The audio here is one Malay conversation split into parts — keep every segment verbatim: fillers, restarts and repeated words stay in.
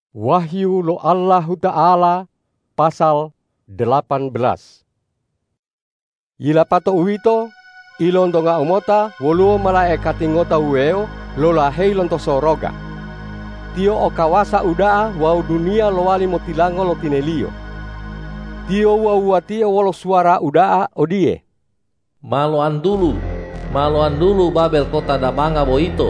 Wahyu lo Allah Ta'ala pasal delapan belas. Ila pato uito ilondo nga umota woluo malaekati ngota ueo lo lahei lonto soroga. Tio o kawasa udaa wau dunia lo wali motilango lo tinelio. Tio wau tio wolo suara udaa odie. Maloan dulu, maloan dulu Babel kota damanga boito.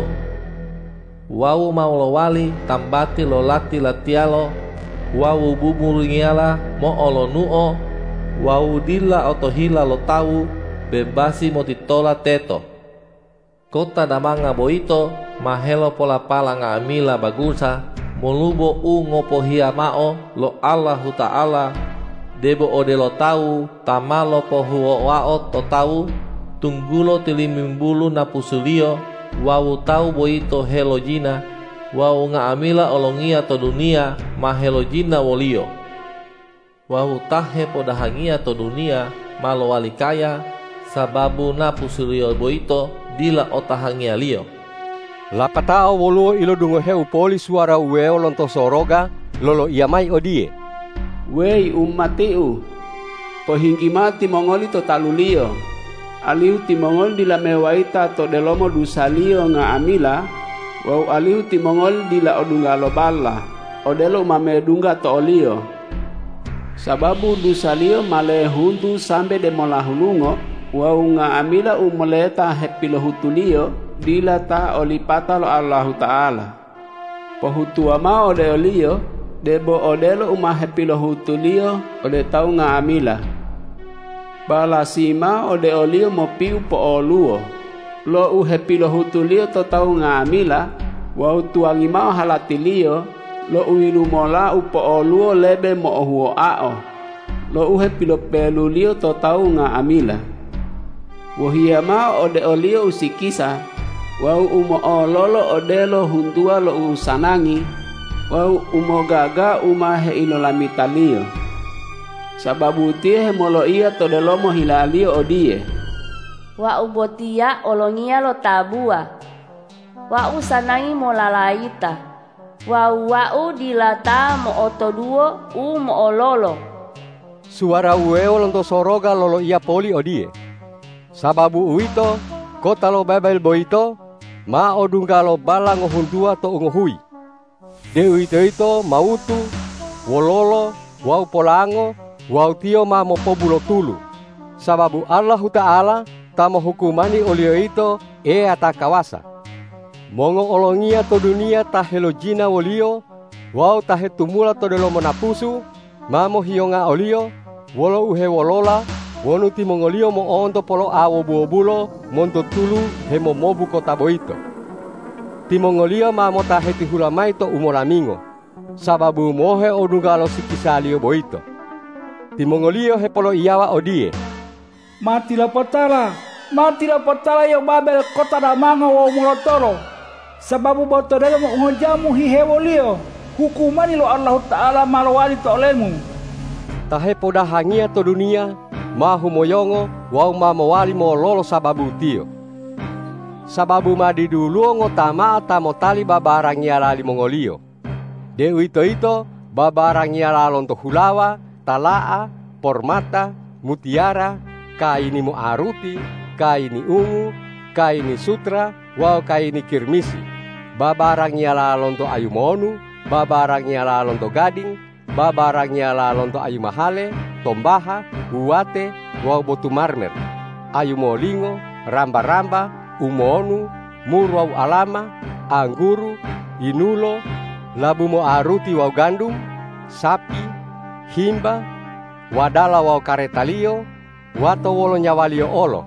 Wau mau wali tambati lo lati latialo, wau bumuringiala mo olo nuo, wau dila otohila lo tahu bebasi motitola teto. Kota damanga boito mahelo pola pala nga amila bagusa, molubo u ngopohia mao lo Allahu Ta'ala, debo ode lo tahu tamalo pohuo wao to tahu, tunggulo tilimimbulu napusulio. Wau tau boito helojina, wau nga amila olongia to dunia mahelojina wolio. Wau tahe podahangia to dunia malo walikaya, sababu na pusulio boito dila otahangia lio. Lapatao woluo ilo dungo heu poli suara ueo lonto soroga lolo iamai odie. Wei ummatiu, pohinggi mati mongoli to talulio. Aliu timongol dila mewaita to delomo dusalio nga amila, wau aliu timongol dila odunga lobala, odelo mamedunga to olio. Sababu dusalio male hundu sambe de molahulungo, wau nga amila umoleta hepilo hutulio, dila ta olipata lo Allahu Ta'ala. Pohutua ma ode olio, debo odelo uma hepilo hutulio, ode tau nga amila. Bala sima ode olio mo piu po oluo. Lo u hepilo hutulio to tau nga amila, wau tuangi mau halatilio, lo u ilumola u po oluo lebe mo ohuo ao. Lo u hepilo pelulio to tau nga amila. Wahia mau ode olio usikisa, wau umo ololo odelo hundua lo u sanangi, wau umo gaga umahe ilolamitalio. Sababu tie molo ia to delomo hilalio odie. Wa ubotia olongia lo tabua. Wa usanangi molalaita. Wa wa dilata mo otoduo u mo ololo. Suara ueo lonto soroga lolo ia poli odie. Sababu uito kota lo Babel boito ma odunga lo balang ohundua to ungohui. De uito ito mautu wololo wau polango wau tio ma mo pobulo tulu. Sababu Allahu Ta'ala tamo hukumani olio ito e ata kawasa. Mongo olongia to dunia tahelojina wolio, wau tahe tumula to delomo napusu, mamo hionga olio, wolo uhe wolola, wonu timongolio mo onto polo awo buobulo, monto tulu hemo mobu kota boito. Timongolio mamo tahe tihulamai to umoramingo, sababu mohe odungalo sikisalio boito. Timongolio hepolo iawa odie. Matilah potala, matilah potala yo Babel kota damanga wa molotolo. Sababu botodelo mo ngojamu hihewolio. Hukumani lo Allah Ta'ala malawali to olemu. Tahe podahangia to dunia, mahu moyongo, wau mamawali mo lolo sababu tio. Sababu madiduluo ngotama tamotali babarangia lali mongolio. De uito ito babarangia lalonto hulawa, talaa, pormata, mutiara, kaini mo aruti, kaini ungu, kaini sutra, wau kaini kirmisi. Babarang nyala lonto ayu monu, babarang nyala lonto gading, babarang nyala lonto ayu mahale, tombaha, uwate, wau botu marmer. Ayu molingo, ramba-ramba, umonu, murwau alama, angguru, inulo, labu mo aruti wau gandum, sapi, himba, wadala wau karetalio, wato wolo nyawalio olo.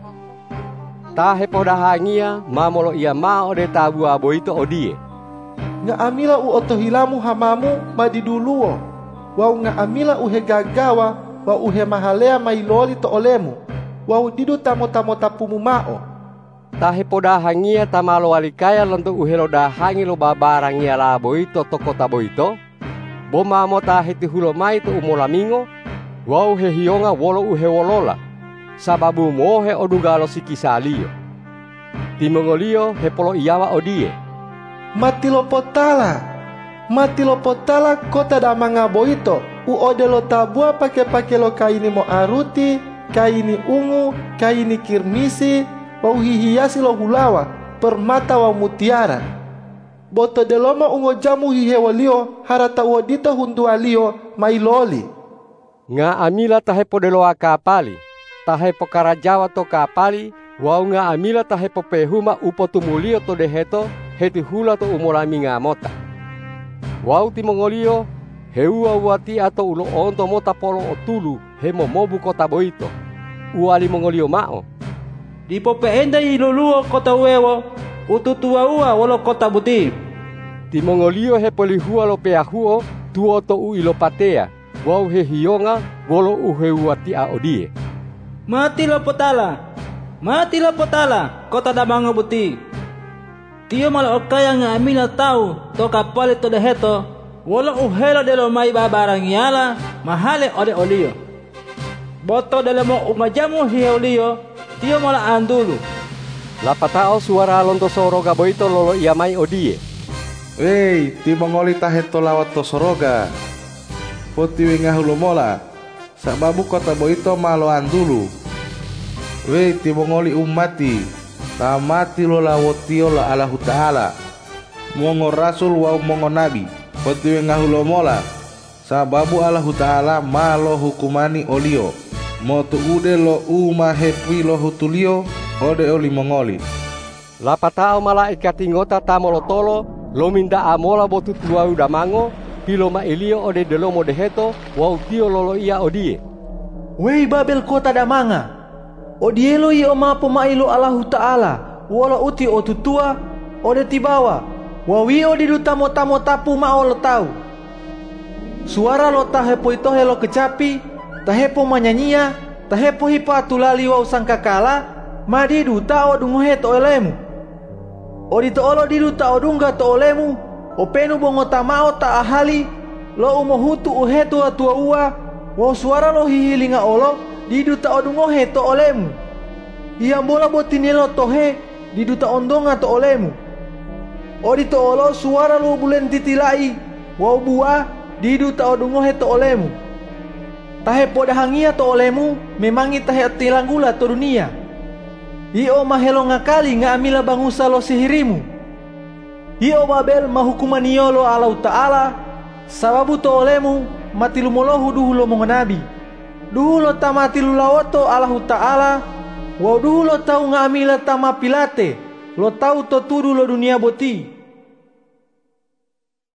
Tahe podahangia mamolo ia mao de tabu aboito odie. Nga amila u otohilamu hamamu madiduluo. Wau nga amila uhe gagawa wa uhe mahalea mailoli to olemu. Wau didu tamo-tamo tapumu mao. Tahe podahangia tamalo walikaya lonto uhelo dahangi lo babarangia la boito to kota boito. Bomamo tahe tihulomai to umolamingo. Wau he hionga wolo uhe wolola. Sababu mohe odugalo sikisalio. Timongolio hepolo iawa odie. Matilo potala, mati lo potala kota da manga boito, u ode lo tabua pake-pake lo kaini mo aruti, kaini ungu, kaini kirmisi, wau hihiasi lo hulawa, permata wau mutiara. Boto deloma ungo jamu hihewalio, harata uodita hundualio, mailoli. Nga amila tahepo deloa kapali, tahepo karajawa to kapali, wau nga amila tahepo pehuma upo tumulio to deheto, heti hula to umolami nga mota. Wau timongolio, heua uati ato ulo onto mota polo otulu, hemo mobu kota boito. Uali mongolio mao. Di popeenda iluluo kota wewo, ututua ua wolo kota buti. Timongolio hepolihua lo peahuo, tuo to u ilo patea. Wau he hionga, wolo uhe uati a odie. Mati lo potala, mati lo potala, kota da manga buti. Tio mala okaya nga amila tau, toka pali to deheto, wolo uhelo de lo mai babarangiala, mahale ode olio. Boto de mo umajamu hiolio, tio mala andulu. Lapatao suara lonto soroga boito lolo iamai odie. Wey, timongoli taheto lawat to soroga. Poti wengahulo mola, sababu kota boito malo andulu. Wey, timongoli umati, tamati lo lawotio la Allahu Ta'ala. Mongo rasul wa mongo nabi. Poti wengahulo mola, sababu Allahu Ta'ala malo hukumani olio. Motu ude lo uma hepui lo hutulio, ode oli mongoli. Lapatao malaikat ingota tamolotolo, lo minda amola botu tuau damango, pilo ma elio ode delomo deheto, wau tio lolo ia odie. Wei Babel kota damanga, odielo i oma pemailo Allahu Ta'ala, wala uti o tutua, ode tibawa, wawi odi dutamo tamo tapu mao lo tau. Suara lo tahepo itohe lo kecapi, tahepo manyanyia, tahepo hipa tulali wau sangkakala, madi duta o dungohe to olemu. Odi to olo diduta o dunga to olemu, o penu bongo tamao ta ahali, lo umohutu uhetu atua ua, wau suara lo hihilinga olo, diduta o dungohe to olemu. Ia bola botinelo tohe, diduta ondonga to olemu. Odi to olo suara lo bulen titilai, wau bua, diduta o dungohe to olemu. Tahe poda hangia to olemu, memangi tahe tilanggula to dunia. Io mahelo ngakali nga amila bangusa lo sihirimu. Io Babel mahukumaniyo lo Allahu Ta'ala, sababu to olemu matilumolohu duhu lo mongonabi. Duhu lo tamatilu lawoto Allahu Ta'ala, wa duhu lo tau nga amila tamapilate, lo tau to tudu lo dunia boti.